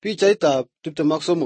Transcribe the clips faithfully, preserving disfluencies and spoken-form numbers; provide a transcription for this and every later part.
Pichaitab tiptem ak somok.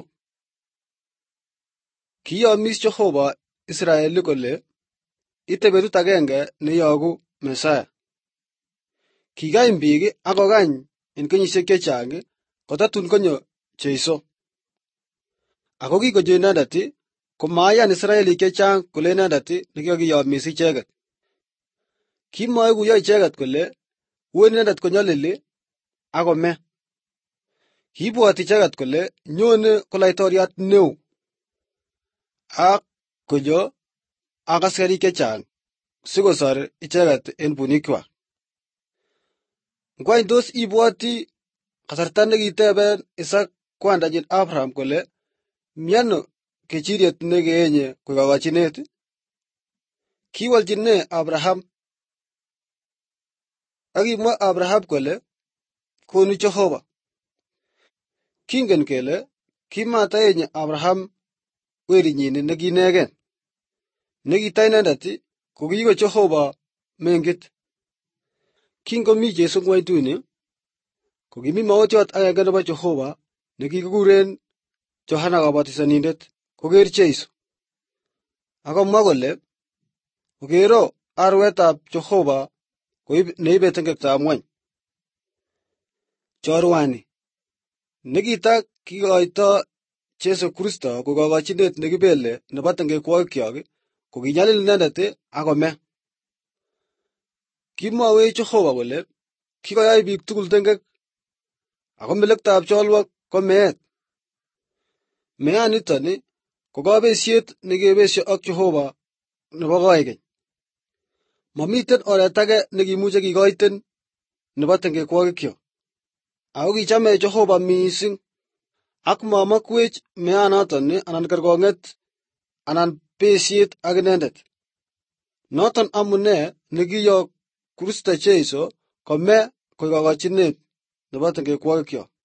Kiyomis Jehova Israeli kole ite betut agenge neyogu Mesaya. Kikany biik ak kokany en kenyisiek chechang kotatun konyo Jeiso. Ako kikonyo inendet komaiyan Israelik chechang kole inendet nekikokiyomis icheket. Kimaikuyo icheket kole uen inendet konyolili ak kome. Kiibwoti icheket kole nyone ko laitoriat neo ak konyo ak askarik chechang sikosor icheket en bunikwak. Ngwany tos ibwoti kasarta nekiteben Isaac kwandanyin Abraham kole miano kechiriet nekeenye koek kokochinet? Kiwolchi ne Abraham? Akimwa Abraham kole konu Jehova. Kingen kele kimataeny Abraham werinyin nekiinegen, nekita inendet kokiko Jehova mengit. Kingomi Jesu ng'wonytuni, kokimi maotiot agenge nebo Jehova nekikikuren Johana Kabatisonindet koker Jeiso. Akomwa kole kokero arwetab Jehova neibe tengektab ng'wony. Chorwani nekitakikoito Jesu Kristo ko kokochinet nekibele nebo tengekwokikyok ko kinyalil inendet ak kome. Kimwawech Jehova kole kikoyai biik tugul tengek, ako melektab cholwok ko meet. Meaniton ko kabesiet nekebesio ak Jehova nebo koikeny. Mamiten oret age nekimuche kikoiten nebo tengekwokikyok. Ako kichame Jehova mising ak mamakwech meanoton anan kerkong'et anan besiet ak inendet. Noton amune nekiyok Kristo Jeiso kome koek kokochinet nebo tengekwokikyok.